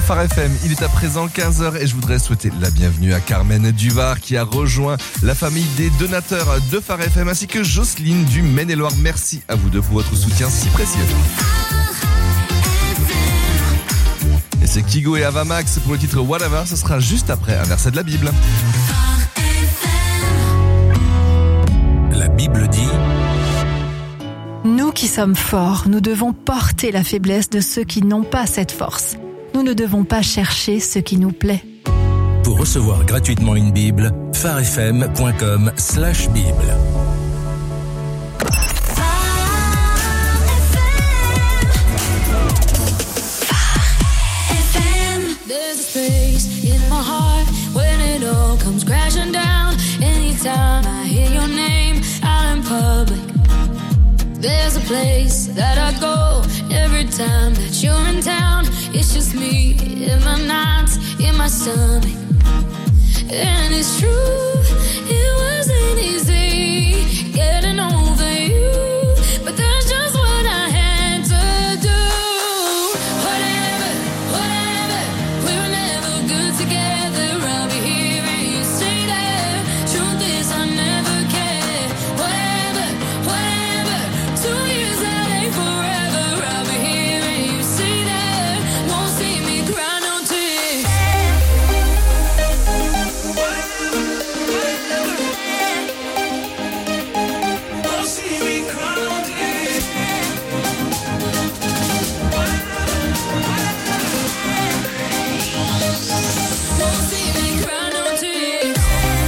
Phare FM. Il est à présent 15h et je voudrais souhaiter la bienvenue à Carmen Duvar qui a rejoint la famille des donateurs de Phare FM ainsi que Jocelyne du Maine-et-Loire. Merci à vous deux pour votre soutien si précieux. Et c'est Kigo et Avamax pour le titre Whatever. Ce sera juste après un verset de la Bible. La Bible dit: Nous qui sommes forts, nous devons porter la faiblesse de ceux qui n'ont pas cette force. Nous ne devons pas chercher ce qui nous plaît. Pour recevoir gratuitement une Bible, pharefm.com/Bible. There's a space in my heart when it all comes crashing down. Anytime I hear your name out in public, there's a place that I go every time that you're in town. It's just me in my nights, in my stomach. And it's true, it wasn't easy getting over you, but that's just what I had to do. Whatever, whatever, we were never good together. I'll be here and you stay there. Truth is I never cared. Whatever, whatever, 2 years that ain't forever. I'll be here and you stay there. Won't see me cry no tears. Won't see me cry no tears. Won't see me cry no tears.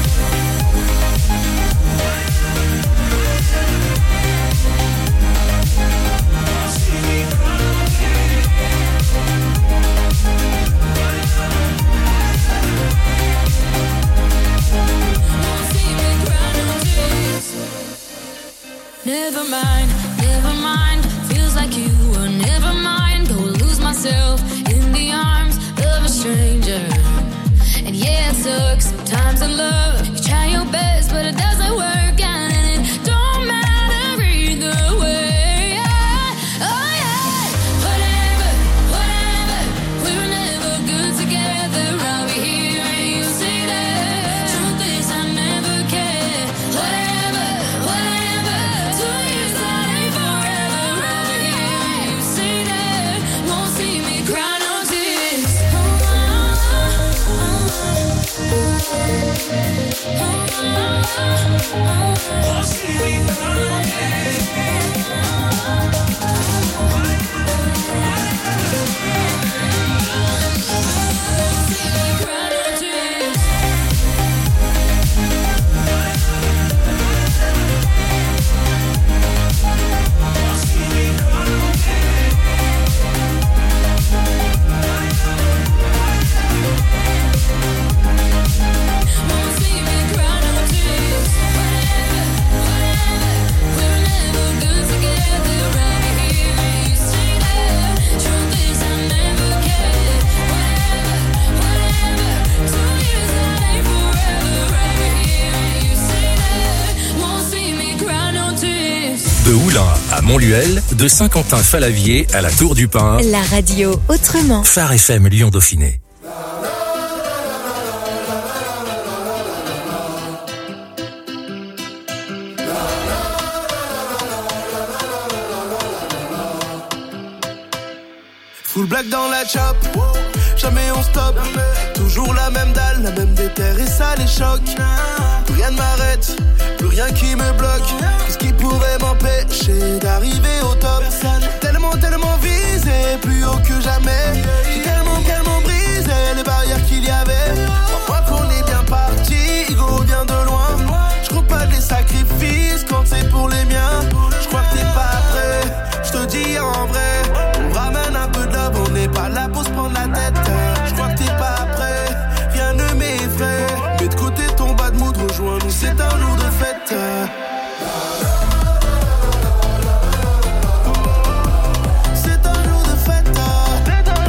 Won't see me cry no tears. Never mind, never mind. Feels like you were never mind. Go lose myself in the arms of a stranger. And yeah, it sucks sometimes in love. You try your best, but it doesn't work out, and it don't matter either way. Oh yeah, whatever, whatever. We were never good together. I'll be here and you stay there. Truth is I never cared. Whatever, whatever. 2 years that ain't forever. I'll be here and you stay there. Won't see me cry no tears. Won't see me cry no tears. De Oulin à Montluel, de Saint-Quentin-Falavier à la Tour du Pin. La radio autrement. Phare FM Lyon-Dauphiné. Full black dans la chop, jamais on stop. Toujours la même dalle, la même déterre et ça les choque. Plus rien ne m'arrête, plus rien qui me bloque. Qu'est-ce qui pourrait m'empêcher d'arriver au top? J'ai tellement, tellement visé, plus haut que jamais. J'ai tellement, tellement brisé les barrières qu'il y avait. Crois-moi qu'on est bien parti, Igo vient de loin. Je compte pas les sacrifices quand c'est pour les miens. Je crois que t'es pas prêt, je te dis en vrai. On ramène un peu de love, on n'est pas là pour se prendre la tête. Je crois que t'es pas prêt, rien ne m'effraie. Mets de côté ton bad mood, rejoins-nous, c'est un jour de fête. C'est un jour de fête.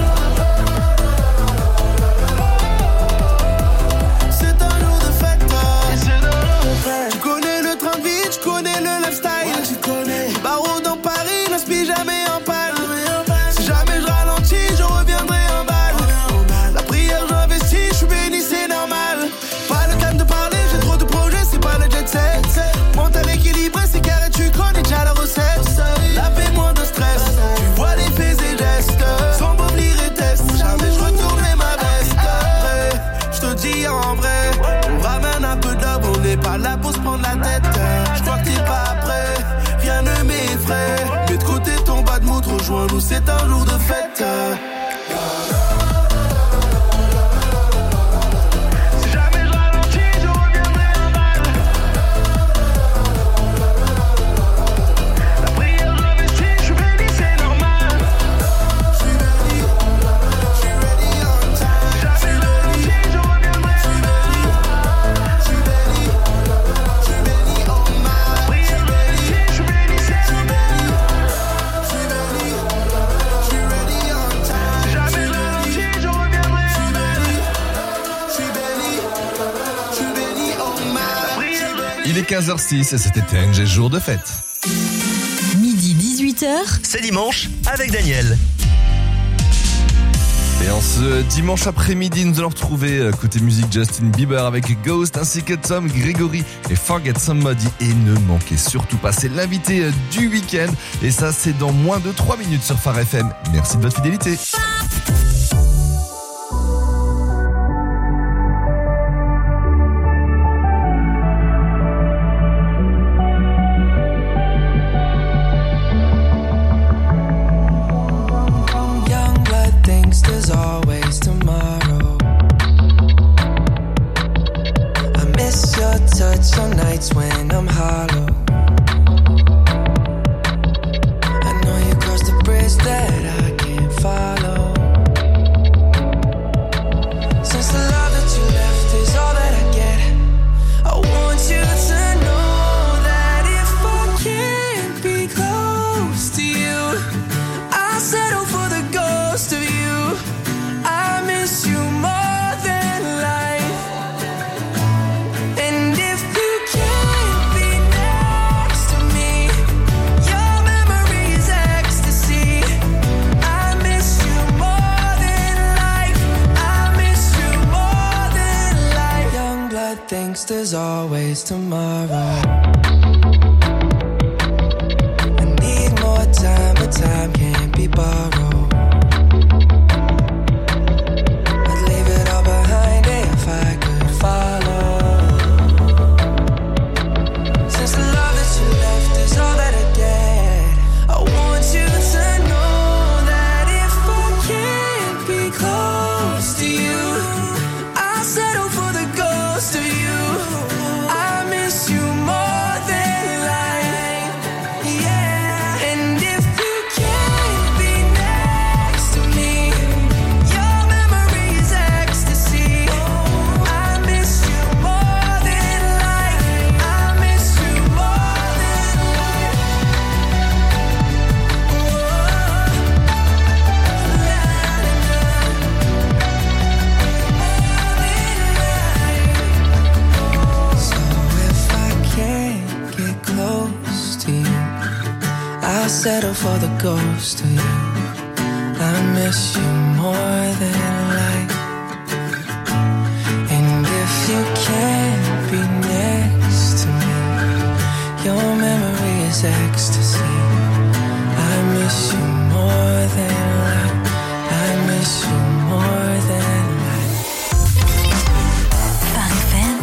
frais. Mets de côté ton bas de mood, rejoins-nous, c'est un jour de fête. Il est 15h06 et c'était TNG jour de fête. Midi 18h. C'est dimanche avec Daniel. Et en ce dimanche après-midi, nous allons retrouver côté musique Justin Bieber avec Ghost ainsi que Tom Gregory et Forget Somebody. Et ne manquez surtout pas, c'est l'invité du week-end. Et ça, c'est dans moins de 3 minutes sur Phare FM. Merci de votre fidélité. There's always tomorrow. I miss your touch on nights when I'm hollow. I know you crossed the bridge that I can't follow. Since the love that you left is all that I get, I want you to know that if I can't be close to you, I'll settle for the ghost of you. I miss you more than life. And if you can't be next to me, your memory is ecstasy. I miss you more than life. I miss you more than life. Young blood thinks there's always tomorrow. I need more time, but time can't be borrowed. Settle for the ghost of you. I miss you more than life. And if you can't be next to me, your memory is ecstasy. I miss you more than life. I miss you more than life. Phare FM.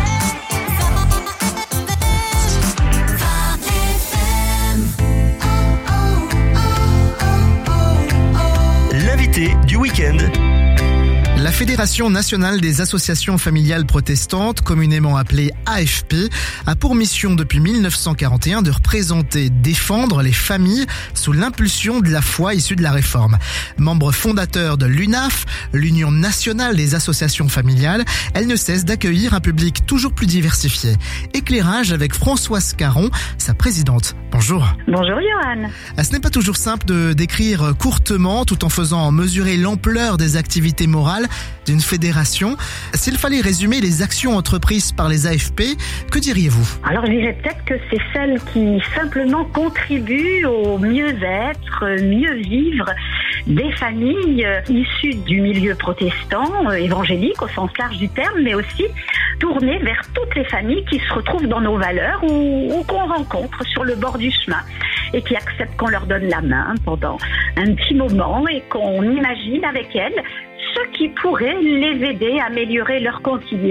L'invité du week-end. La Fédération nationale des associations familiales protestantes, communément appelée AFP, a pour mission depuis 1941 de représenter, défendre les familles sous l'impulsion de la foi issue de la Réforme. Membre fondateur de l'UNAF, l'Union nationale des associations familiales, elle ne cesse d'accueillir un public toujours plus diversifié. Éclairage avec Françoise Caron, sa présidente. Bonjour. Bonjour Johan. Ce n'est pas toujours simple de décrire courtement tout en faisant mesurer l'ampleur des activités morales d'une fédération. S'il fallait résumer les actions entreprises par les AFP, que diriez-vous ? Alors je dirais peut-être que c'est celles qui simplement contribuent au mieux-être, mieux vivre des familles issues du milieu protestant, évangélique au sens large du terme, mais aussi tournées vers toutes les familles qui se retrouvent dans nos valeurs ou qu'on rencontre sur le bord du chemin et qui acceptent qu'on leur donne la main pendant un petit moment et qu'on imagine avec elles ce qui pourrait les aider à améliorer leur quotidien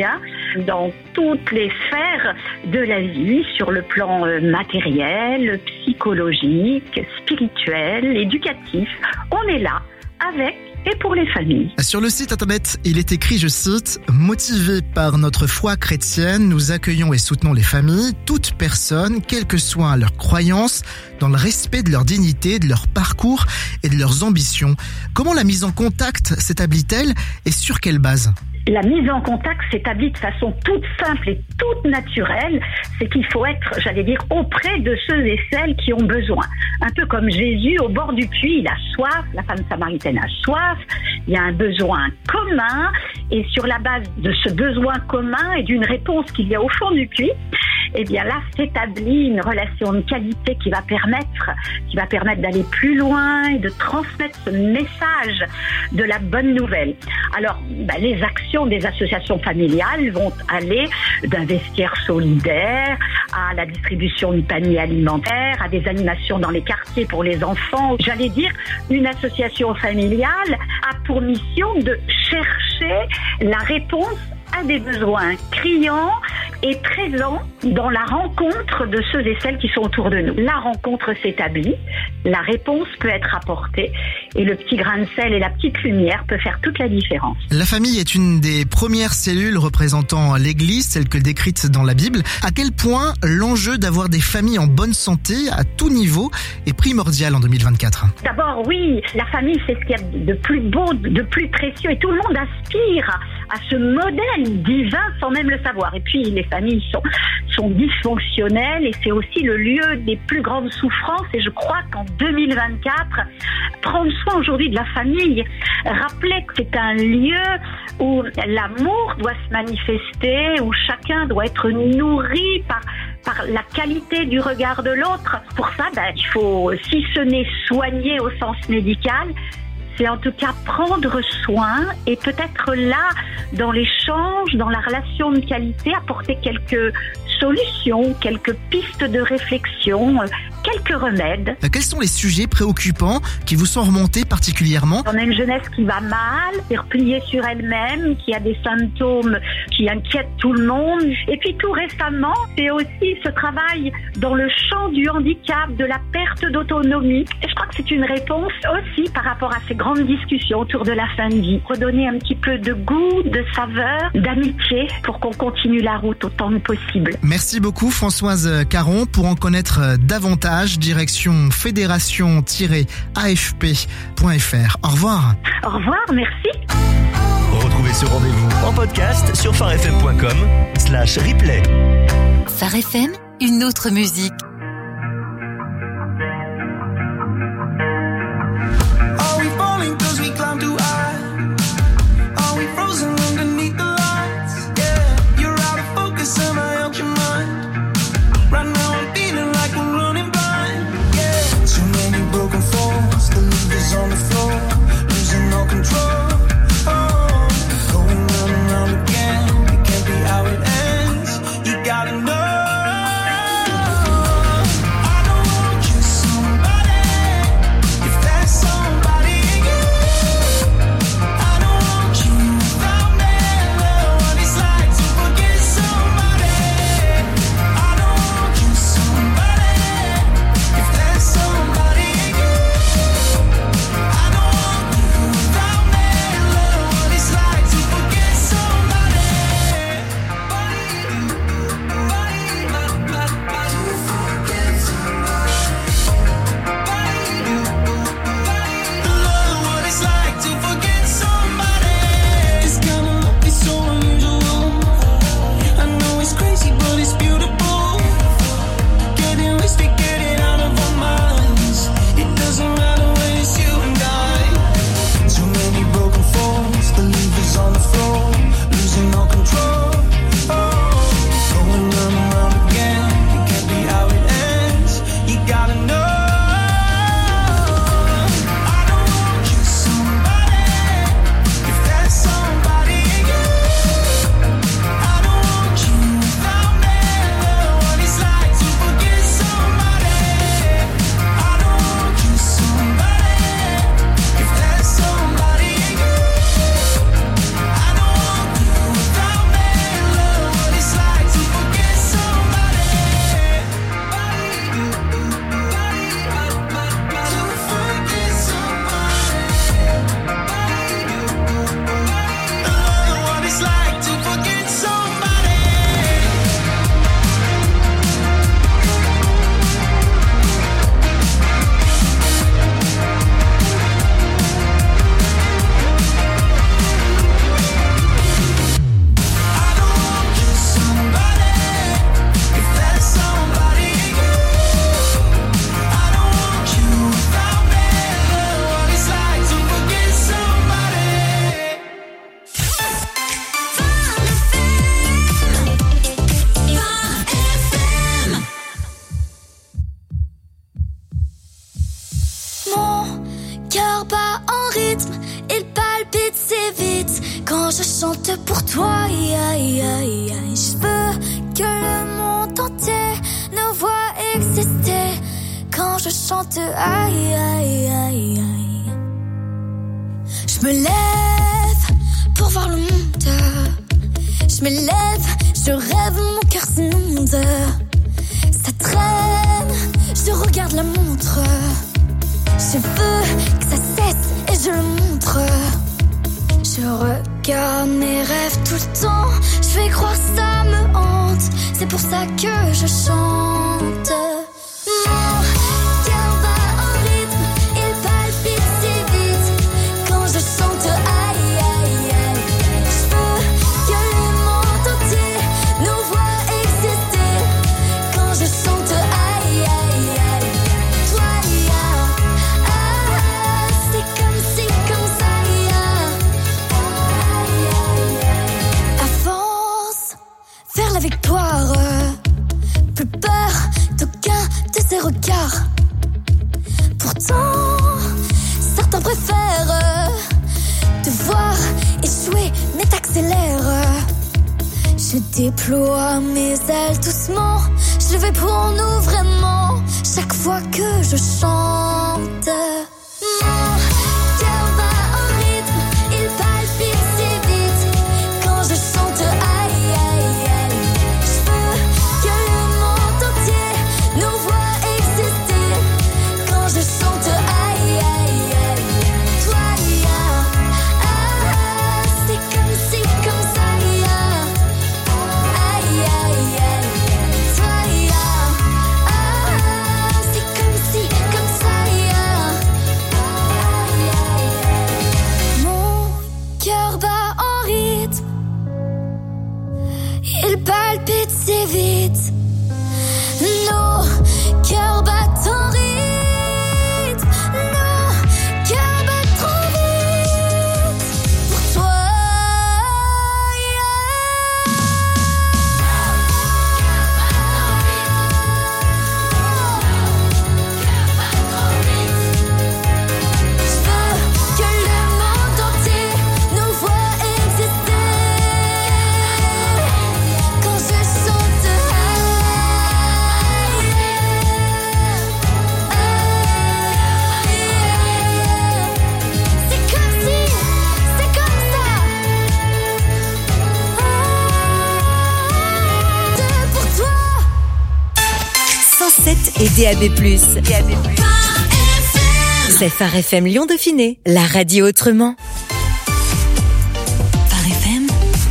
dans toutes les sphères de la vie, sur le plan matériel, psychologique, spirituel, éducatif. On est là avec et pour les familles. Sur le site internet, il est écrit, je cite, « Motivés par notre foi chrétienne, nous accueillons et soutenons les familles, toute personne, quelle que soit leur croyance, dans le respect de leur dignité, de leur parcours et de leurs ambitions. » Comment la mise en contact s'établit-elle et sur quelle base ? La mise en contact s'établit de façon toute simple et toute naturelle. C'est qu'il faut être, j'allais dire, auprès de ceux et celles qui ont besoin. Un peu comme Jésus au bord du puits, il a soif, la femme samaritaine a soif, il y a un besoin commun. Et sur la base de ce besoin commun et d'une réponse qu'il y a au fond du puits, eh bien là s'établit une relation de qualité qui va permettre d'aller plus loin et de transmettre ce message de la bonne nouvelle. Alors, les actions des associations familiales vont aller d'un vestiaire solidaire à la distribution de paniers alimentaires, à des animations dans les quartiers pour les enfants. J'allais dire, une association familiale a pour mission de chercher la réponse à des besoins criants et présents dans la rencontre de ceux et celles qui sont autour de nous. La rencontre s'établit, la réponse peut être apportée et le petit grain de sel et la petite lumière peut faire toute la différence. La famille est une des premières cellules représentant l'Église, celle que décrite dans la Bible. À quel point l'enjeu d'avoir des familles en bonne santé à tout niveau est primordial en 2024 ? D'abord, oui, la famille, c'est ce qu'il y a de plus beau, de plus précieux et tout le monde aspire à ce modèle divin sans même le savoir. Et puis, les familles sont dysfonctionnelles et c'est aussi le lieu des plus grandes souffrances. Et je crois qu'en 2024, prendre soin aujourd'hui de la famille, rappeler que c'est un lieu où l'amour doit se manifester, où chacun doit être nourri par la qualité du regard de l'autre. Pour ça, il faut, si ce n'est soigner au sens médical, c'est en tout cas prendre soin et peut-être là, dans l'échange, dans la relation de qualité, apporter quelques solutions, quelques pistes de réflexion, quelques remèdes. Quels sont les sujets préoccupants qui vous sont remontés particulièrement ? On a une jeunesse qui va mal, est repliée sur elle-même, qui a des symptômes qui inquiètent tout le monde. Et puis tout récemment, c'est aussi ce travail dans le champ du handicap, de la perte d'autonomie. Et je crois que c'est une réponse aussi par rapport à ces grandes discussions autour de la fin de vie. Redonner un petit peu de goût, de saveur, d'amitié pour qu'on continue la route autant que possible. Merci beaucoup Françoise Caron. Pour en connaître davantage, direction fédération-afp.fr. Au revoir. Au revoir, merci. Retrouvez ce rendez-vous en podcast sur farfm.com/replay. Phare FM, une autre musique. Are we falling 'cause we climb too high? Are we frozen underneath the lights? Yeah, you're out of focus and I out your mind. Right now I'm feeling like we're running blind. Yeah, too many broken falls, the levers on the floor, losing all control. Oh, going round and round again, it can't be how it ends. You gotta know. rythme, il palpite si vite quand je chante pour toi. Je veux que le monde entier nous voit exister quand je chante. Je me lève pour voir le monde. Je me lève, je rêve, mon cœur s'inonde. Ça traîne, je regarde la montre. Je veux que ça cesse et je le montre. Je regarde mes rêves tout le temps. Je vais croire ça me hante. C'est pour ça que je chante. Mon cœur bat en rythme, il palpite si vite quand je chante. Je veux que le monde entier nous voit exister quand je chante. Toi, c'est comme si, comme ça. Avance vers la victoire. Plus peur d'aucun de ces regards. Pourtant, certains préfèrent te voir échouer, mais t'accélères. Je déploie mes ailes doucement. Je vais pour nous vraiment. Chaque fois que je chante. Mon cœur bat en rythme, il palpite si vite quand je chante. Je veux que le monde entier nous voit exister quand je chante. Toi, c'est comme si, comme ça. Toi, c'est comme si, comme ça. Mon cœur bat en rythme, il palpite si vite. Nos cœurs battent en rythme, nos cœurs battent trop vite pour toi. Je veux que le monde entier nous voit exister quand je chante. C'est comme si, c'est comme ça. C'est pour toi. 107 et DAB+. C'est Phare FM Lyon Dauphiné, la radio autrement. Phare FM.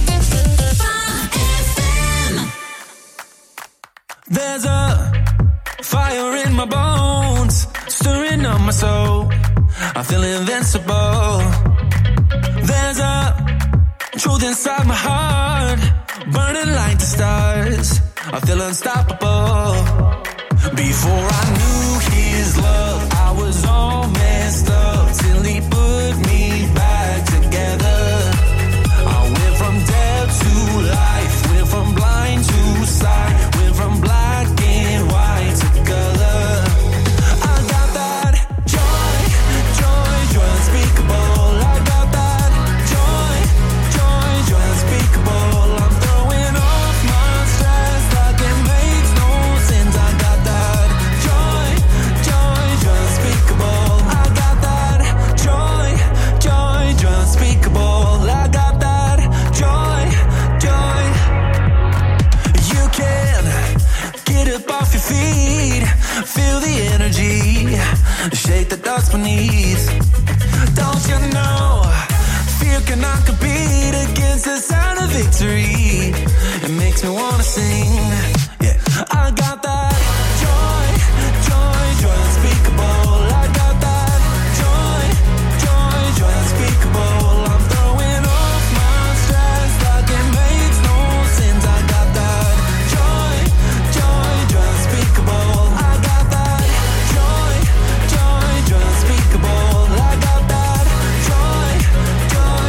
There's a fire in my bones, stirring up my soul. I feel invincible. There's a truth inside my heart, burning like the stars. I feel unstoppable. Before I knew his love, I was all messed up till he put me back together. I went from dead to life, went from blind to sight, went from black and white to color. I got that joy, joy, joy unspeakable. I got that joy, joy, joy unspeakable. I'm throwing off my stress like it makes no sense. I got that joy, joy, joy unspeakable. I got that joy, joy, joy unspeakable. I got that joy, joy. You can get up off your feet, feel the energy, shake the dust beneath. Don't you know, fear cannot compete against the sound of victory. It makes me wanna sing, yeah. I got that joy, joy, joy unspeakable. I got that joy, joy, joy unspeakable. I'm throwing off my stress like it makes no sense. I got that joy, joy, joy unspeakable. I got that joy, joy, joy unspeakable. I got that joy, joy.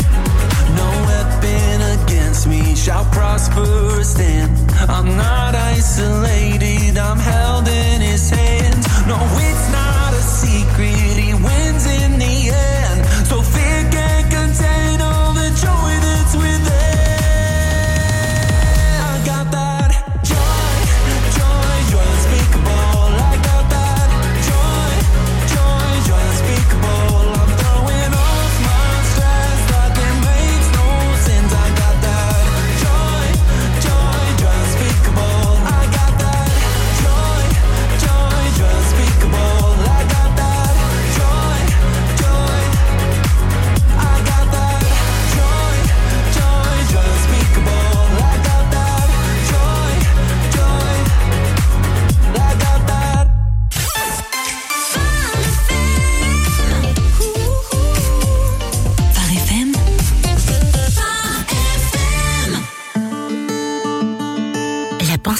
No weapon against me shall prosper or stand. I'm not, I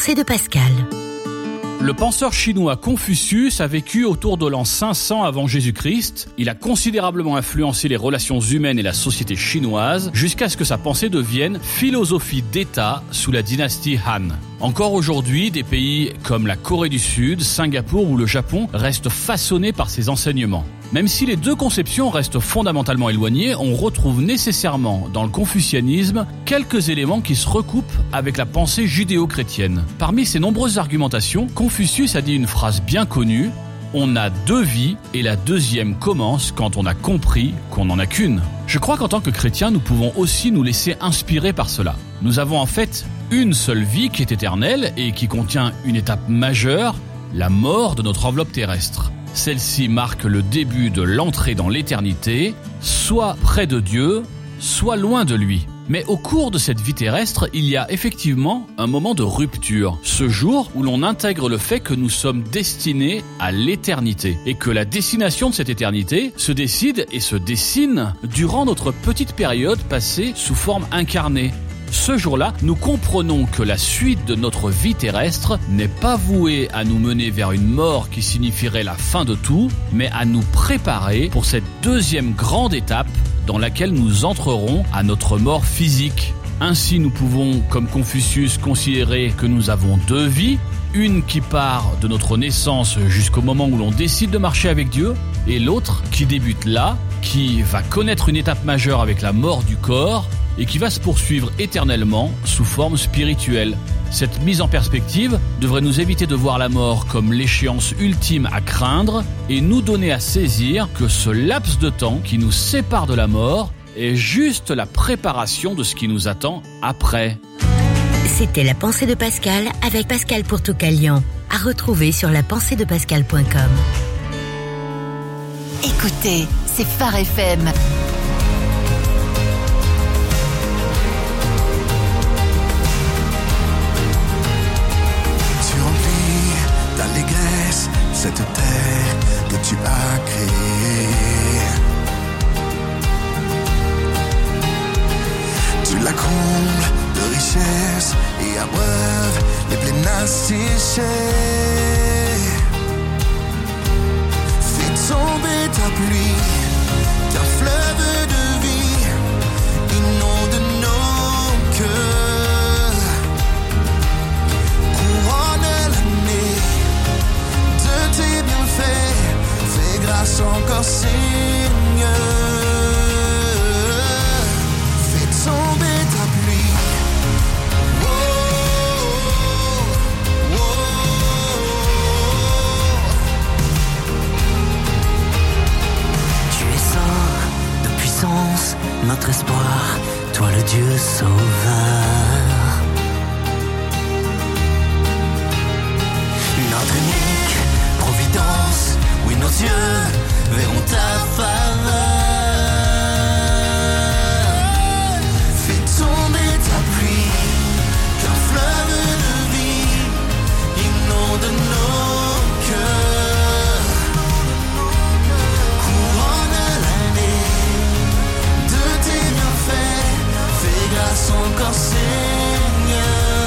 pensée de Pascal. Le penseur chinois Confucius a vécu autour de l'an 500 avant Jésus-Christ. Il a considérablement influencé les relations humaines et la société chinoise jusqu'à ce que sa pensée devienne philosophie d'État sous la dynastie Han. Encore aujourd'hui, des pays comme la Corée du Sud, Singapour ou le Japon restent façonnés par ses enseignements. Même si les deux conceptions restent fondamentalement éloignées, on retrouve nécessairement dans le confucianisme quelques éléments qui se recoupent avec la pensée judéo-chrétienne. Parmi ces nombreuses argumentations, Confucius a dit une phrase bien connue: « On a deux vies et la deuxième commence quand on a compris qu'on n'en a qu'une ». Je crois qu'en tant que chrétiens, nous pouvons aussi nous laisser inspirer par cela. Nous avons en fait une seule vie qui est éternelle et qui contient une étape majeure, la mort de notre enveloppe terrestre. Celle-ci marque le début de l'entrée dans l'éternité, soit près de Dieu, soit loin de lui. Mais au cours de cette vie terrestre, il y a effectivement un moment de rupture. Ce jour où l'on intègre le fait que nous sommes destinés à l'éternité et que la destination de cette éternité se décide et se dessine durant notre petite période passée sous forme incarnée. Ce jour-là, nous comprenons que la suite de notre vie terrestre n'est pas vouée à nous mener vers une mort qui signifierait la fin de tout, mais à nous préparer pour cette deuxième grande étape dans laquelle nous entrerons à notre mort physique. Ainsi, nous pouvons, comme Confucius, considérer que nous avons deux vies, une qui part de notre naissance jusqu'au moment où l'on décide de marcher avec Dieu, et l'autre qui débute là, qui va connaître une étape majeure avec la mort du corps, et qui va se poursuivre éternellement sous forme spirituelle. Cette mise en perspective devrait nous éviter de voir la mort comme l'échéance ultime à craindre et nous donner à saisir que ce laps de temps qui nous sépare de la mort est juste la préparation de ce qui nous attend après. C'était La Pensée de Pascal avec Pascal Pourtoukalian. À retrouver sur lapenseedepascal.com. Écoutez, c'est Phare FM. Cette terre que tu as créée, tu la combles de richesses et abreuves les plaines asséchées. Fais tomber ta pluie, qu'un fleuve de vie inonde nos cœurs, couronne l'année de tes bienfaits, fais grâce encore Seigneur. Fais tomber ta pluie, oh, oh, oh. Tu es saint de puissance, notre espoir, toi le Dieu sauveur. Notre unique providence, oui nos yeux verront ta faveur. Fais tomber ta pluie, qu'un fleuve de vie inonde nos cœurs, couronne l'année de tes bienfaits, fais grâce encore Seigneur.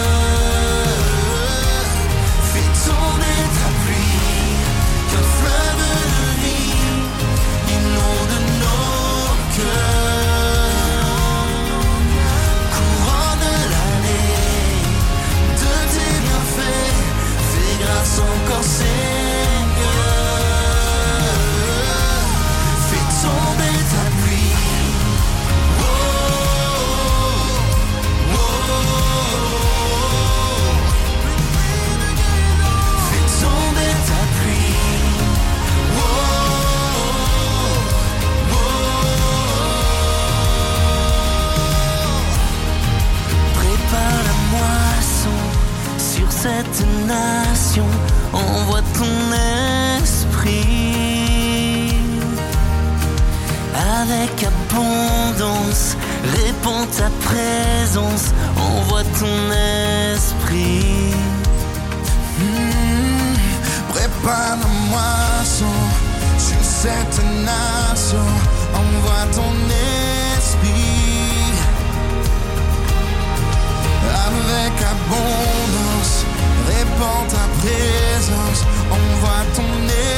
Fais tomber ta pluie, qu'un fleuve de vie inonde nos cœurs, couronne l'année de tes bienfaits, fais grâce encore Seigneur. Fais tomber ta pluie, oh, oh, oh. Fais tomber ta pluie, oh, oh, oh. Prépare la moisson sur cette nation, envoie ton esprit avec abondance, répands ta présence, envoie ton esprit. Prépare la moisson sur cette nation, envoie ton esprit avec abondance, dans ta présence, on voit ton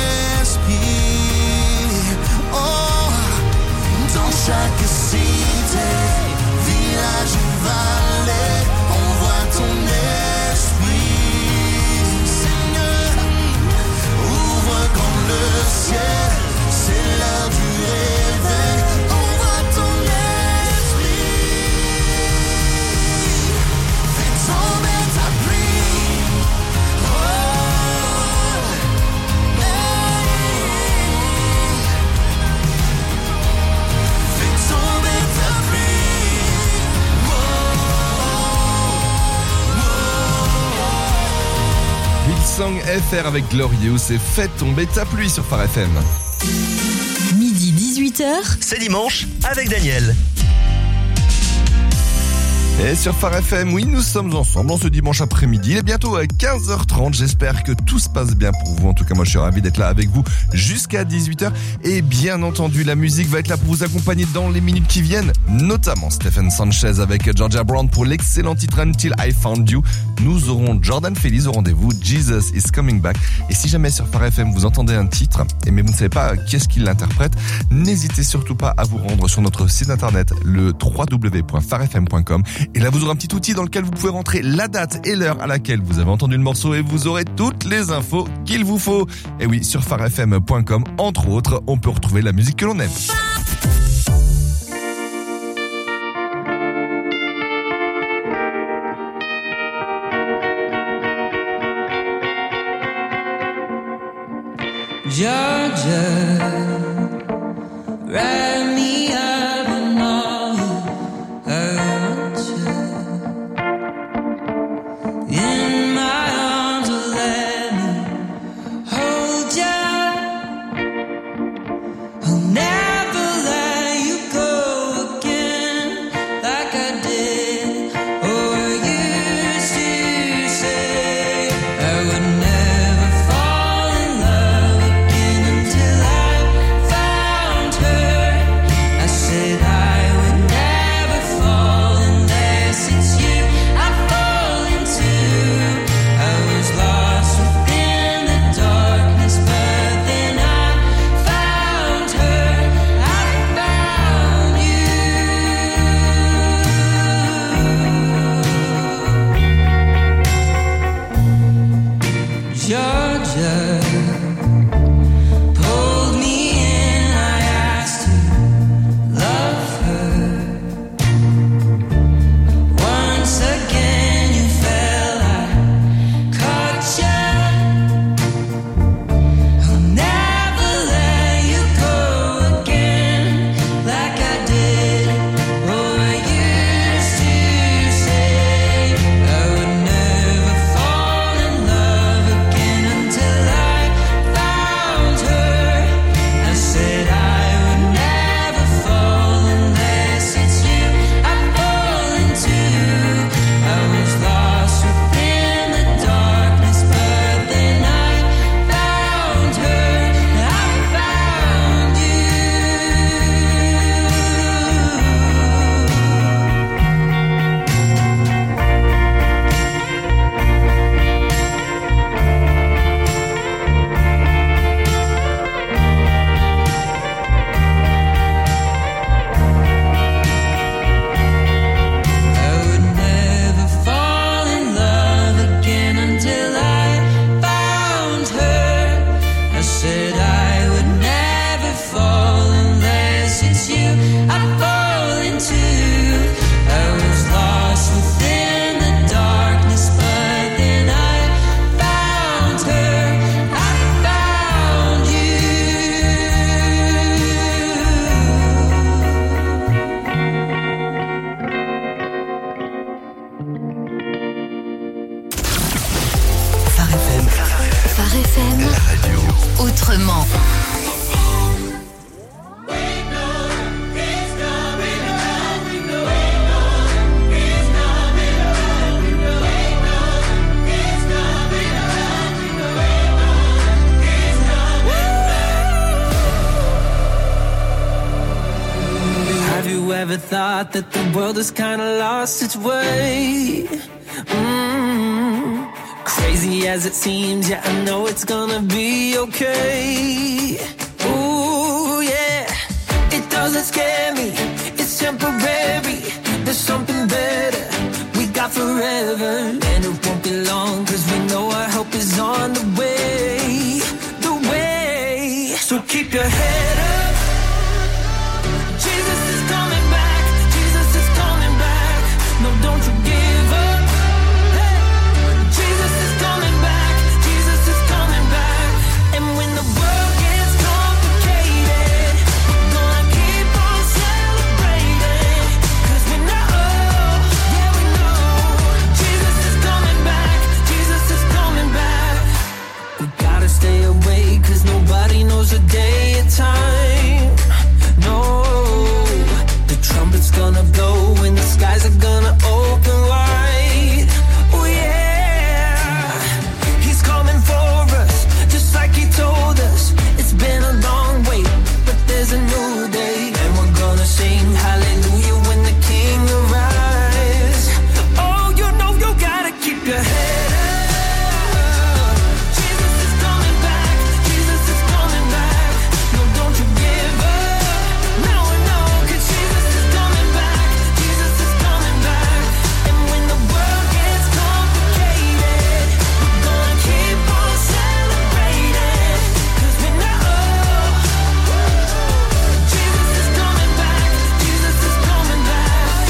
esprit. Oh, dans chaque cité, village et vallée, on voit ton esprit. Seigneur, ouvre grand le ciel, c'est l'heure du réveil, on voit ton esprit. Fais tomber ta pluie. Oh, fais tomber ta pluie. Hillsong FR avec Glorious et Fais tomber ta pluie sur Phare FM. Midi 18h. C'est dimanche avec Daniel. Et sur Phare FM, oui, nous sommes ensemble en ce dimanche après-midi. Il est bientôt à 15h30. J'espère que tout se passe bien pour vous. En tout cas, moi, je suis ravi d'être là avec vous jusqu'à 18h. Et bien entendu, la musique va être là pour vous accompagner dans les minutes qui viennent. Notamment Stephen Sanchez avec Georgia Brown pour l'excellent titre Until I Found You. Nous aurons Jordan Feliz au rendez-vous. Jesus is Coming Back. Et si jamais sur Phare FM, vous entendez un titre, mais vous ne savez pas qu'est-ce qu'il l'interprète, n'hésitez surtout pas à vous rendre sur notre site internet, le www.pharefm.com. Et là, vous aurez un petit outil dans lequel vous pouvez rentrer la date et l'heure à laquelle vous avez entendu le morceau et vous aurez toutes les infos qu'il vous faut. Et oui, sur pharefm.com, entre autres, on peut retrouver la musique que l'on aime. Georgia, write me up and all I want you in my arms, or let me hold you. I'll never let you go again like I did or used to say. I would never fall in love again until I found her. I said I would never fall unless it's you I fall into. I was lost within the darkness, but then I found her. I found you. Georgia pulled me in, I asked to love her. Once again you fell, I caught you. I'll never let you go again like I did or I used to say. I would never fall in love again until I found her. I said I would never fall unless it's you I fall into. I was lost within the darkness, but then I found her. I found you. I would never fall in love again until I found her. I said I would never fall unless it's you I fall into. I was lost within the darkness, but then I found her. I found you. Phare FM. Phare FM. La radio. Autrement. Have you ever thought that the world has kinda lost its way? crazy as it seems, yeah, I know it's gonna be okay. Ooh, yeah, it doesn't scare me, it's temporary. There's something better we got forever, and it won't be long, cause we know our help is on the way, the way. So keep your head up, Jesus is coming back, Jesus is coming back. No, don't you give up, hey. Jesus is coming back, Jesus is coming back. And when the world gets complicated, we're gonna keep on celebrating, cause we know, yeah we know, Jesus is coming back, Jesus is coming back. We gotta stay awake, cause nobody knows the day or time. No, the trumpet's gonna blow and the skies are gonna open wide. Oh yeah, he's coming for us, just like he told us. It's been a long wait, but there's a new day, and we're gonna sing hallelujah when the King arrives. Oh, you know you gotta keep your head up. Jesus is coming back, Jesus is coming back. No, don't you give up. No, no, cause Jesus is coming back, Jesus is coming back. And when the world gets complicated, we're gonna keep on celebrating, cause we know, Jesus is coming back, Jesus is coming back.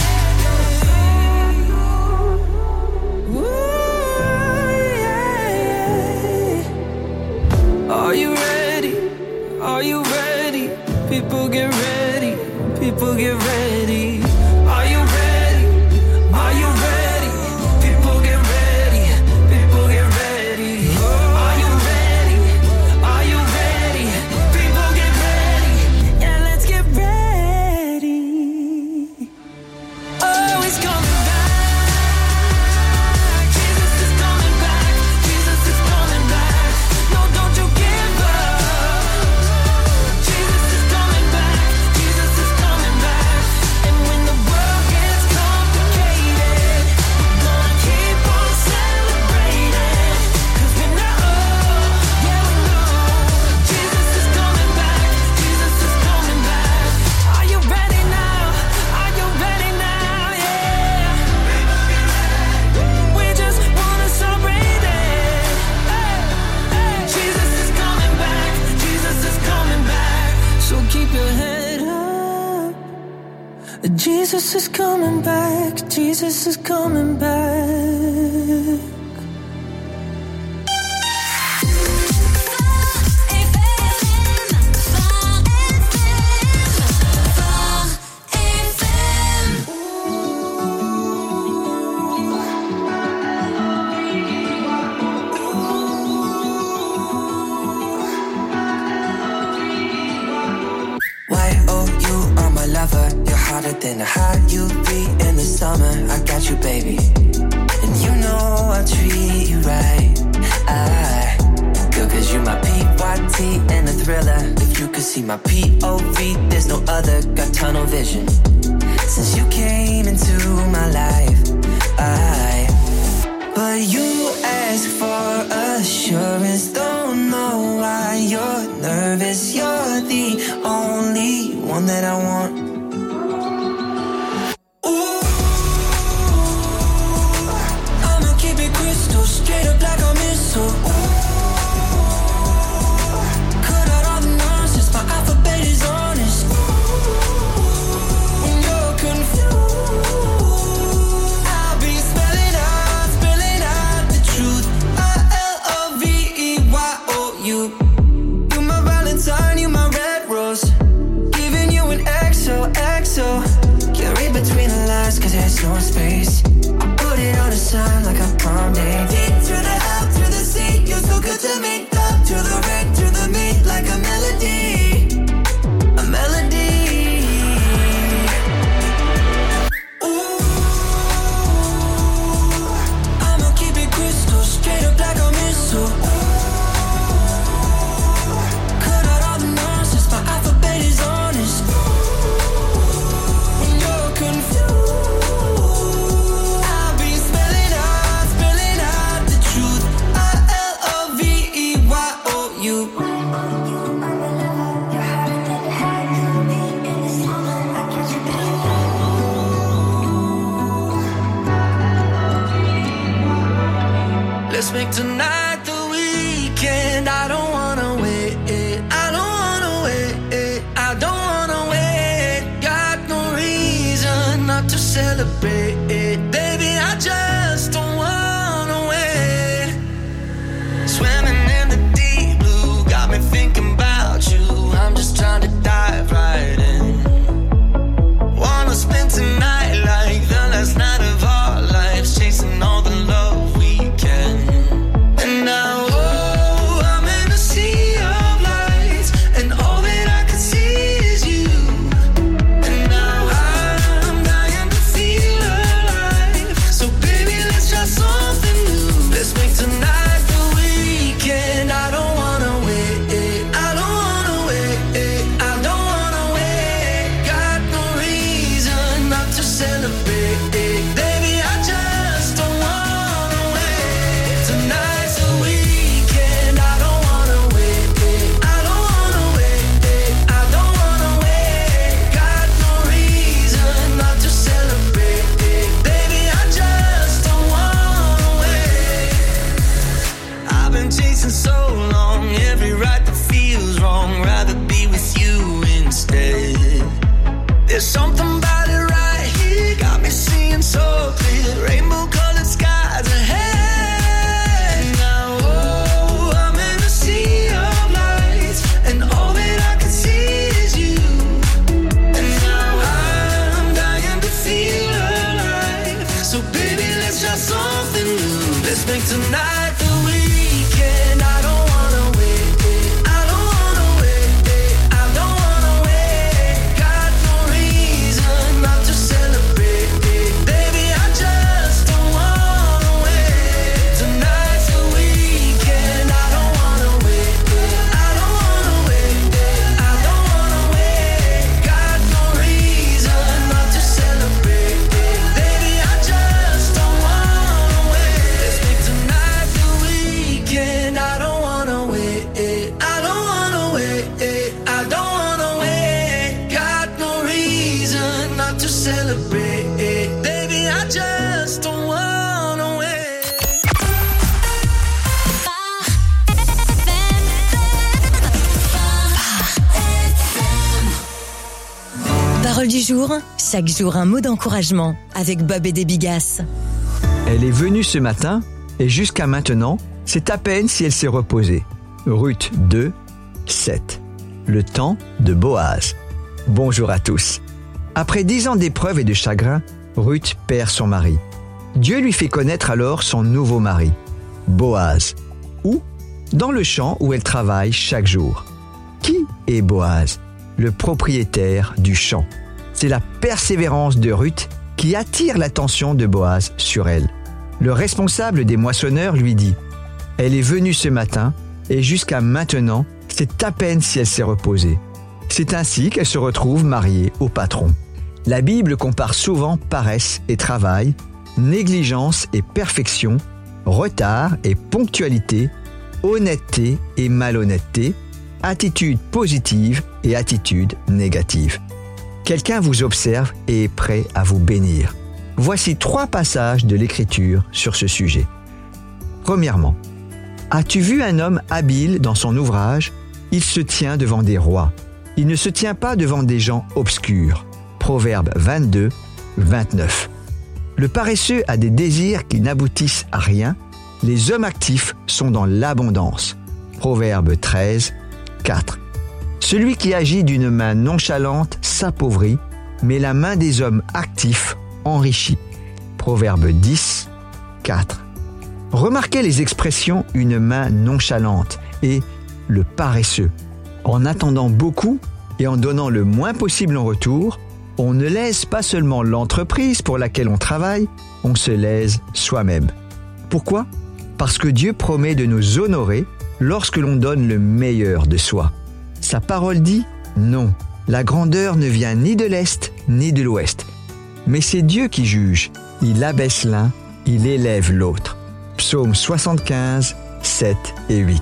Ooh, yeah. Are you ready? Are you ready? People get ready. People get ready. Are you ready? Are you ready? People get ready. People get ready. Are you ready? Are you ready? People get ready. Yeah, let's get ready. Oh, he's coming back. Jesus is coming back. Jesus is coming back. No, don't you give up. Jesus is coming back. Jesus is coming back. And when the world gets complicated, we're gonna keep on celebrating, cause we know, yeah we know, Jesus is coming back. Jesus is coming back. Are you ready now? Are you ready now? Yeah. We just wanna celebrate it. Hey, hey. Jesus is coming back. Jesus is coming back. So keep your head up. Jesus is coming back. Jesus is coming back. You are my lover. You're hotter than a hot UV in the summer. I got you, baby. And you know I'll treat you right. Girl, cause you my PYT and a thriller. If you could see my POV, there's no other. Got tunnel vision. Since you came into my life, but you ask for assurance. Don't know why you're nervous. You're the only one that I want. Ooh, I'ma keep it crystal, straight up like a missile. Ooh, cut out all the nonsense, my alphabet is honest. When you're confused, I'll be spelling out the truth. ILOVEYOU. You my Valentine, you my red rose. Giving you an XOXO. Can't read between the lines cause there's no space. I put it on a sign like a prom date. D to the L to the C. You're so good to me. Up to the red to the me. Like a melody. A melody. Ooh, I'ma keep it crystal, straight up like a missile. Cut out all the nonsense, my alphabet is honest. When you're confused, I'll be spelling out Let's make tonight the weekend. I don't wanna wait. I don't wanna wait. I don't wanna wait. Got no reason not to celebrate. Baby, I just don't wanna wait. Swimming in the deep blue got me thinking about you. I'm just trying to dive right in. Wanna spend tonight like the last night of our lives, chasing all the love we can. And now, oh, I'm in a sea of lights, and all that I can see is you. And now I'm dying to feel alive. So baby, let's try something new. Let's make tonight the weekend. I don't wanna wait. I don't wanna wait. I don't wanna wait. Got no reason not to celebrate. Baby, I just don't wanna wait. Tonight's the weekend. I don't wanna wait. I don't wanna wait. I don't wanna wait. Got no reason not to celebrate. Baby, I just don't wanna wait. I've been chasing so long, every right that feels wrong. Rather be with you instead. There's something about it right here, got me seeing so clear. Rainbow colored skies ahead. Now, oh, I'm in a sea of lights, and all that I can see is you. And now I'm dying to feel alive. So baby, let's try something new. Let's make tonight the weekend. I don't wanna wait. I don't wanna wait. I don't wanna wait. Got no reason not to celebrate. Baby, I just don't wanna wait. Tonight's the weekend. I don't wanna wait. I don't wanna wait. I don't wanna wait. Got no reason not to celebrate. Baby, I just don't wanna wait. Let's make tonight the weekend. I don't wanna wait. I don't wanna wait. I don't wanna wait. Got no reason not to celebrate. Baby, I just don't wanna wait. Parole du jour, chaque jour un mot d'encouragement avec Bob et des Bigasses. Elle est venue ce matin et jusqu'à maintenant, c'est à peine si elle s'est reposée. Ruth 2, 7. Le temps de Boaz. Bonjour à tous. Après 10 ans d'épreuves et de chagrin, Ruth perd son mari. Dieu lui fait connaître alors son nouveau mari, Boaz. Où ? Dans le champ où elle travaille chaque jour. Qui est Boaz ? Le propriétaire du champ. C'est la persévérance de Ruth qui attire l'attention de Boaz sur elle. Le responsable des moissonneurs lui dit « Elle est venue ce matin et jusqu'à maintenant, c'est à peine si elle s'est reposée. » C'est ainsi qu'elle se retrouve mariée au patron. La Bible compare souvent paresse et travail, négligence et perfection, retard et ponctualité, honnêteté et malhonnêteté, attitude positive et attitude négative. Quelqu'un vous observe et est prêt à vous bénir. Voici 3 passages de l'Écriture sur ce sujet. Premièrement, as-tu vu un homme habile dans son ouvrage ? Il se tient devant des rois. Il ne se tient pas devant des gens obscurs. Proverbe 22, 29. Le paresseux a des désirs qui n'aboutissent à rien. Les hommes actifs sont dans l'abondance. Proverbe 13, 4. Celui qui agit d'une main nonchalante s'appauvrit, mais la main des hommes actifs enrichit. Proverbe 10, 4. Remarquez les expressions « une main nonchalante » et « le paresseux ». En attendant beaucoup et en donnant le moins possible en retour, on ne lèse pas seulement l'entreprise pour laquelle on travaille, on se lèse soi-même. Pourquoi ? Parce que Dieu promet de nous honorer lorsque l'on donne le meilleur de soi. Sa parole dit « Non, la grandeur ne vient ni de l'Est ni de l'Ouest. Mais c'est Dieu qui juge. Il abaisse l'un, il élève l'autre. » Psaume 75, 7 et 8.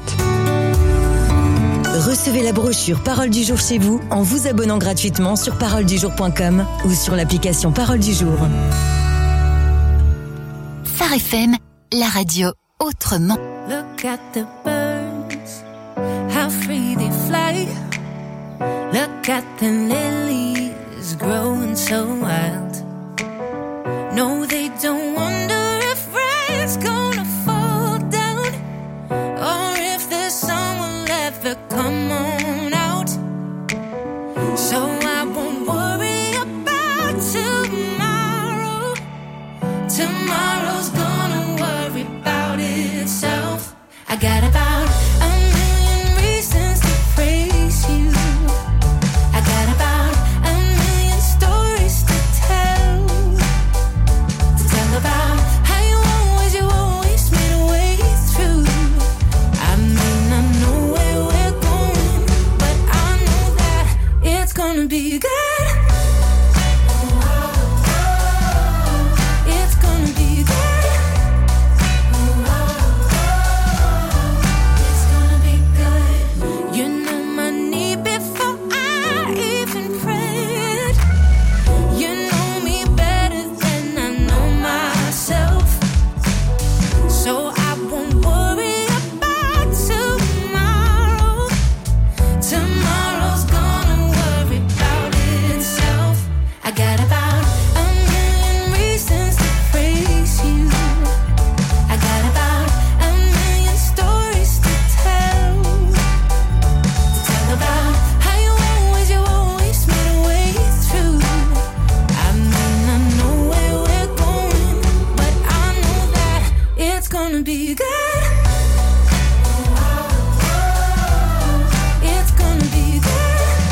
Recevez la brochure Parole du jour chez vous en vous abonnant gratuitement sur paroledujour.com ou sur l'application Parole du jour. Phare FM, la radio. autrement. Look at the birds, how free they fly. Look at the lilies growing so wild. No, they don't wonder if rain's gonna fall down, or if the sun will ever come on out. So I won't worry about tomorrow. Tomorrow's gonna worry about itself. I got about 1,000,000 reasons to praise you. I got about 1,000,000 stories to tell. To tell about how you always made a way through. I may not know where we're going, but I know that it's gonna be good. It's gonna be good. It's gonna be good. You know my need before I even prayed. You know me better than I know myself. So I won't worry about tomorrow. Tomorrow's gonna worry about itself. I got about 1,000,000 reasons to praise you. I got about 1,000,000 stories to tell. To tell about how you always made a way through. I may not know where we're going, but I know that it's gonna be good. It's gonna be good.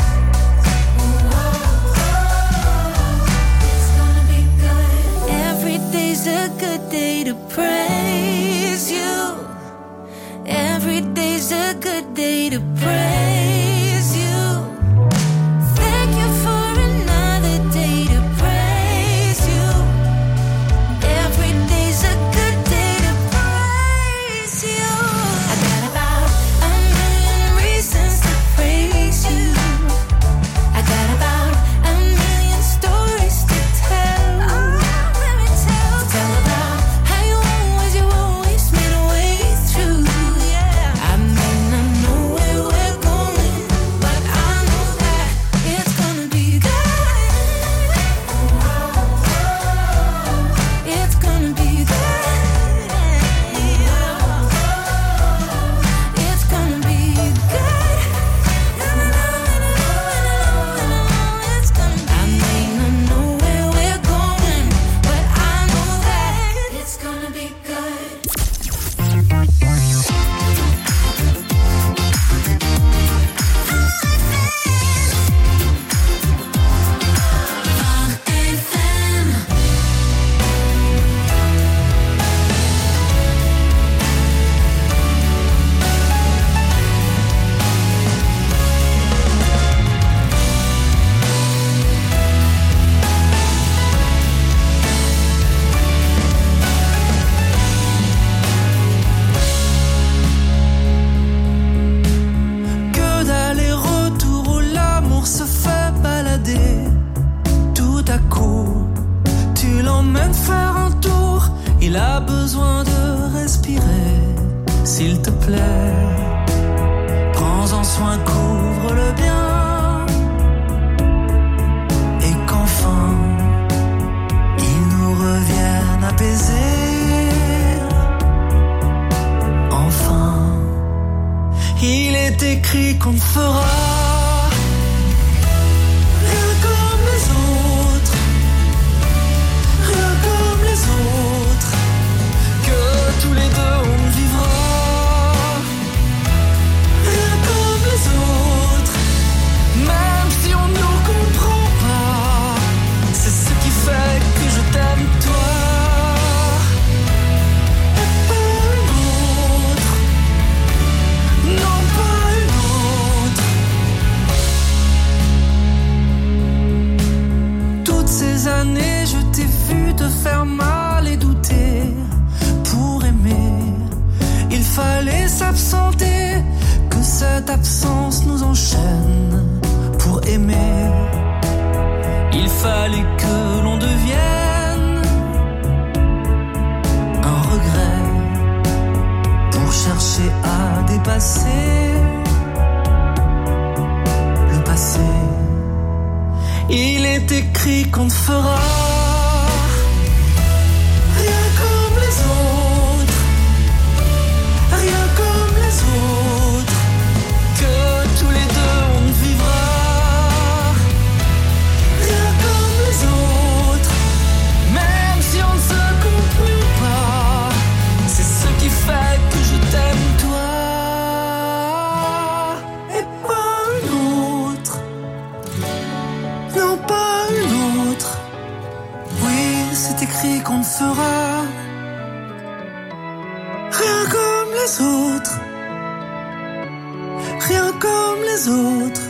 It's gonna be good. Every day's a good day to praise you. Every day's a good day to praise you. Thank you for another day to praise you. Every day's a good day to praise you. I got about 1,000,000 reasons to praise you. I got about 1,000,000 stories to tell. To tell about how you always made a way through. I may not know where we're going, but I know that it's gonna be good. It's gonna be good. It's gonna be good. I may not know where we're going, but I know that it's gonna be good. Que d'aller-retour où l'amour se fait balader. Tout à coup, tu l'emmènes faire un tour. Il a besoin de respirer. S'il te plaît, prends-en soin, couvre-le bien. Et qu'enfin, il nous revienne apaisé. Enfin, il est écrit qu'on ne fera rien comme les autres, rien comme les autres, que tous les deux on ne vivra rien comme les autres, même si on ne nous comprend pas. C'est ce qui fait que je t'aime toi, et pas une autre. Non, pas une autre. Toutes ces années, je t'ai vu te faire mal et douter. Pour aimer, il fallait s'absenter. Que cette absence nous enchaîne. Pour aimer, il fallait que l'on devienne un regret. passé. Le passé. Il est écrit qu'on ne fera rien comme les autres, rien comme les autres, que tous les deux on ne vivra rien comme les autres, même si on ne se comprend pas. C'est ce qui fait que je t'aime toi et pas une autre. Non, pas une autre. Oui, c'est écrit qu'on ne fera rien comme les autres, rien comme les autres.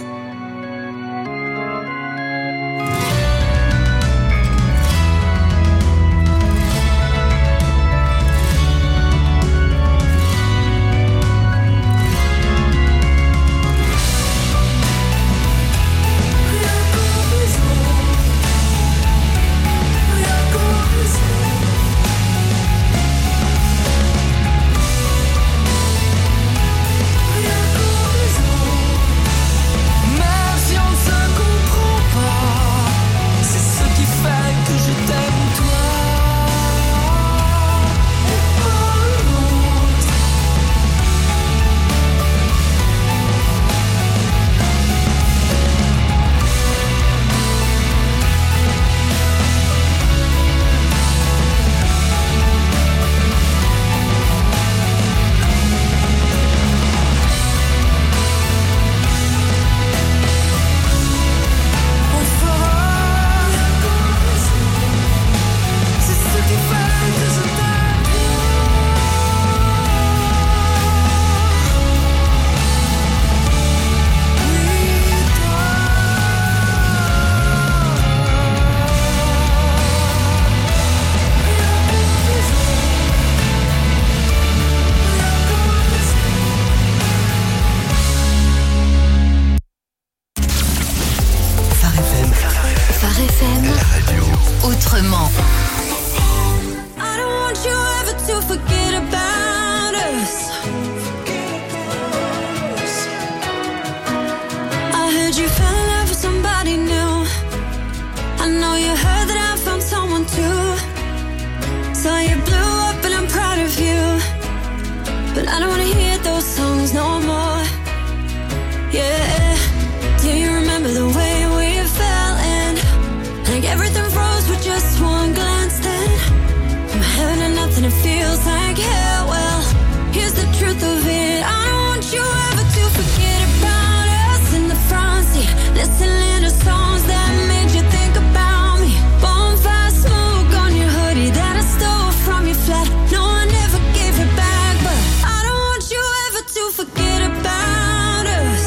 Autrement. I don't want you ever to forget about us. I heard you fell in love with somebody new. I know you heard that I found someone too. So you blew up and I'm proud of you. But I don't wanna hear those songs no more. Yeah, do you remember the way we fell in? Like everything froze with just one glance then. From heaven to nothing, it feels like hell. Well, here's the truth of it. I don't want you ever to forget about us in the front seat, listening to songs that made you think about me. Bonfire smoke on your hoodie that I stole from your flat. No, I never gave it back, but I don't want you ever to forget about us.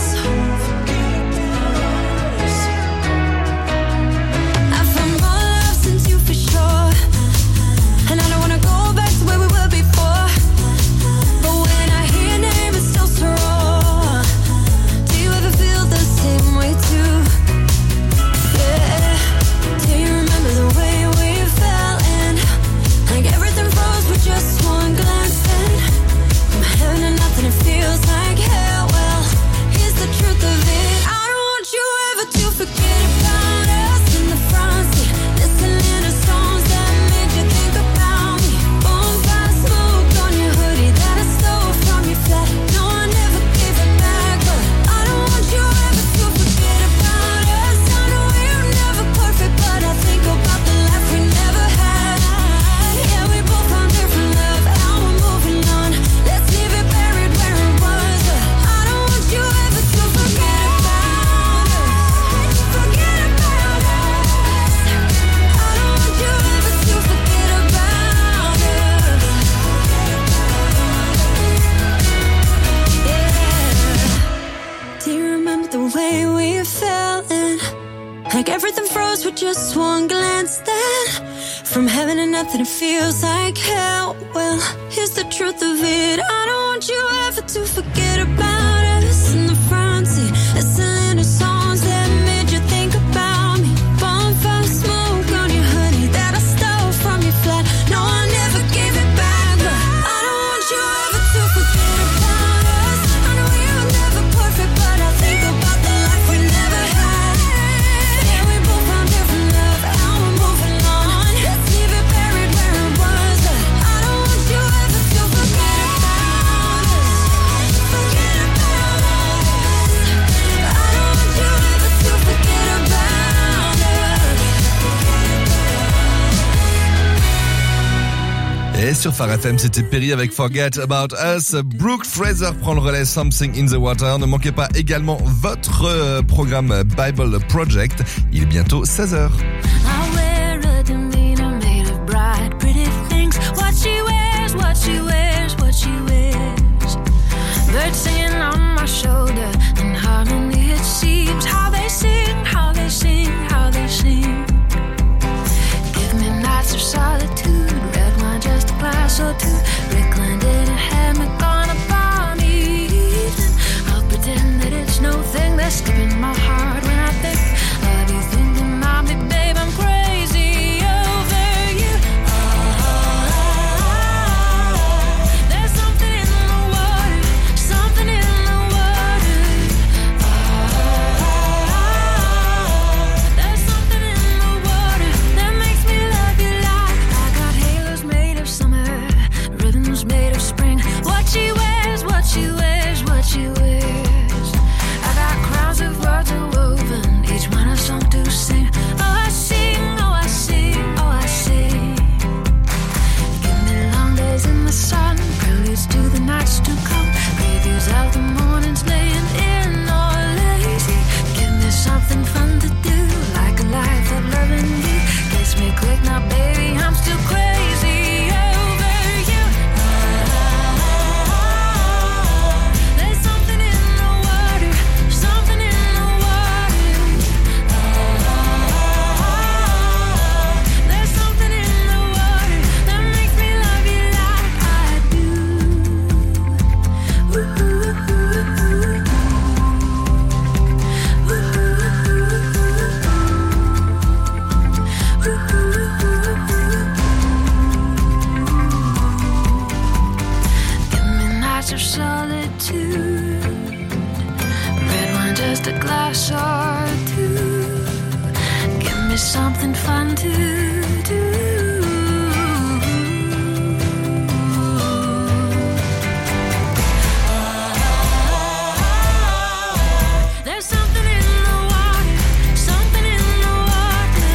I found more love since you for sure, and I don't wanna go back to where we were before. But when I hear your name, it's still so raw. Do you ever feel the same way too? Yeah. Do you remember the way we fell in? Like everything froze with just one glance then. From heaven to nothing, it feels like hell. Well, here's the truth of it. I don't want you ever to forget about us in the front seat, listening to songs that made you think about me. Bonfire smoke on your hoodie that I stole from your flat. No, I never gave it back, but I don't want you ever to forget about us. I know we're never perfect, but I think about the life we never had. Yeah, we both found different love, now we're moving on. Let's leave it buried where it was, but I don't want you ever to forget about us. Forget about us. I don't want you ever to forget about us. Yeah. Do you remember the way we fell in? Like everything froze with just one glance then. From heaven to nothing, it feels like hell. Well, here's the truth of it. I don't want you ever to forget about us in the front seat, listening to songs that made you think about me. Bonfire smoke on your hoodie that I stole from your flat. No, I never gave it back, but I don't want you ever to forget about us. I know Et sur Phare FM, c'était Perry avec Forget About Us. Brooke Fraser prend le relais, Something in the Water. Ne manquez pas également votre programme Bible Project. Il est bientôt 16h. Birds singing on my shoulder, and harmony it seems. How they sing, how they sing, how they sing. Give me nights of solitude, red wine, just a glass or two. Reclined in a hammock on a balmy evening. I'll pretend that it's no thing that's skipping my heart when I think of you thinking of me, babe. I'm crazy over you. There's something in the water, something in the water. There's something in the water that makes me love you like I got halos made of summer, ribbons made of spring. What she wears, what she wears, what she wears. I got crowns of words woven, each one a song to sing. Oh, I sing, oh, I sing, oh, I sing. Give me long days in the sun, preludes to the nights to come. Previews of the mornings laying in or lazy. Give me something fun to do, like a life of loving you. Kiss me quick now, baby, I'm still crazy over you. There's something in the water, something in the water. There's something in the water that makes me love you like I do. Give me nights of solitude, red wine, just a glass or two. Give me something fun to do. There's something in the water, something in the water.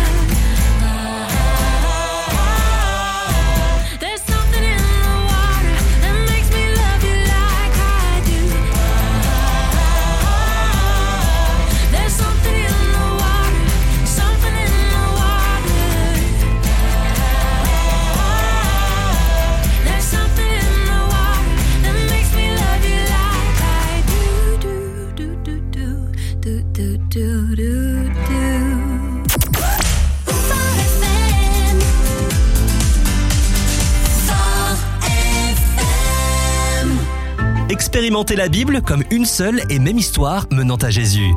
There's something in the water that makes me love you like I do. There's something in the water, something in the water. There's something in the water that makes me love you like I do, do, do, do, do, do, do, do, do. Expérimentez la Bible comme une seule et même histoire menant à Jésus.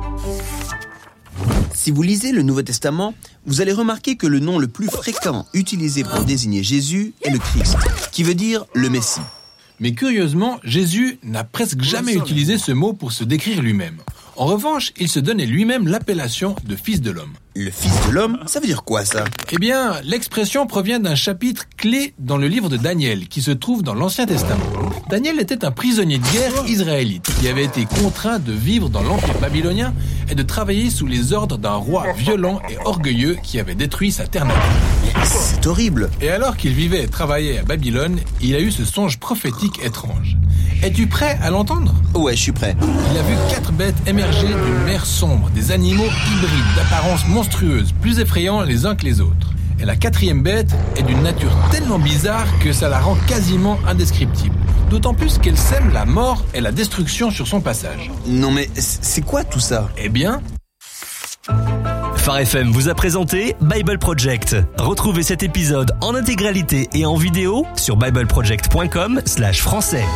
Si vous lisez le Nouveau Testament, vous allez remarquer que le nom le plus fréquent utilisé pour désigner Jésus est le Christ, qui veut dire le Messie. Mais curieusement, Jésus n'a presque jamais utilisé ce mot pour se décrire lui-même. En revanche, il se donnait lui-même l'appellation de Fils de l'homme. Le Fils de l'homme, ça veut dire quoi ça ? Eh bien, l'expression provient d'un chapitre clé dans le livre de Daniel, qui se trouve dans l'Ancien Testament. Daniel était un prisonnier de guerre israélite, qui avait été contraint de vivre dans l'Empire babylonien et de travailler sous les ordres d'un roi violent et orgueilleux qui avait détruit sa terre natale. C'est horrible. Et alors qu'il vivait et travaillait à Babylone, il a eu ce songe prophétique étrange. Es-tu prêt à l'entendre ? Ouais, je suis prêt. Il a vu 4 bêtes émerger d'une mer sombre, des animaux hybrides d'apparence monstrueuse, plus effrayants les uns que les autres. Et la 4e bête est d'une nature tellement bizarre que ça la rend quasiment indescriptible. D'autant plus qu'elle sème la mort et la destruction sur son passage. Non mais c'est quoi tout ça ? Eh bien... Phare FM vous a présenté Bible Project. Retrouvez cet épisode en intégralité et en vidéo sur bibleproject.com/français.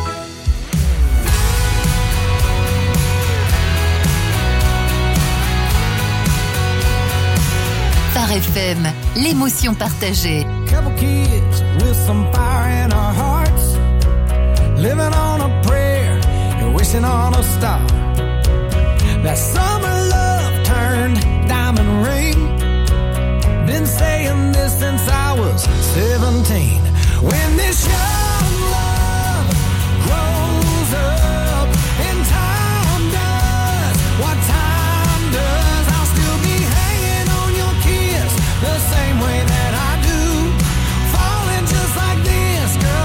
Phare FM, l'émotion partagée. Couple kids with some fire in our hearts, living on a prayer and wishing on a star. That summer love turned diamond ring. Been saying this since I was 17. When this young love grows up and time does what time does, I'll still be hanging on your kiss the same way that I do. Falling just like this, girl.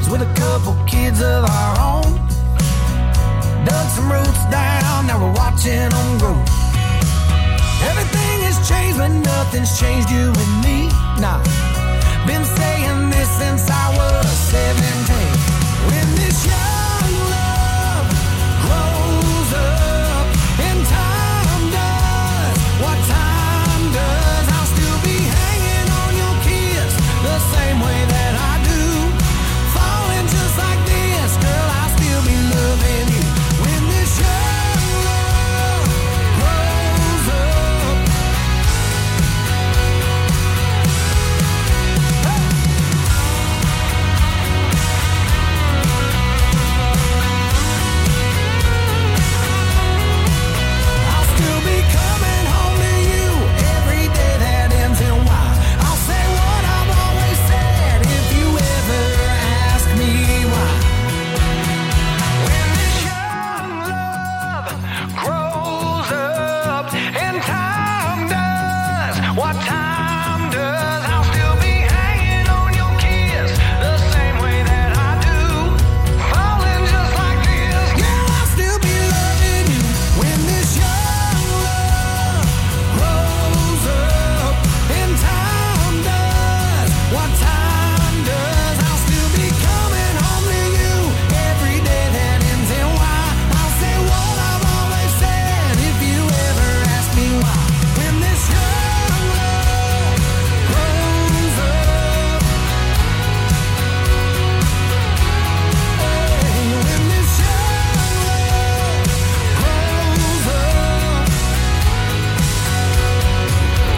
with a couple kids of our own. Dug some roots down, now we're watching them grow. Everything has changed, but nothing's changed you and me. Nah, been saying this since I was 17. When this young love grows up and time does what time does, I'll still be hanging on your kiss the same way that I do. Falling just like this, girl, I'll still be loving you. When this young love grows up. I'll still be coming home to you every day that ends in Y. I'll say what I've always said if you ever ask me why. When this young love grows up and time does what time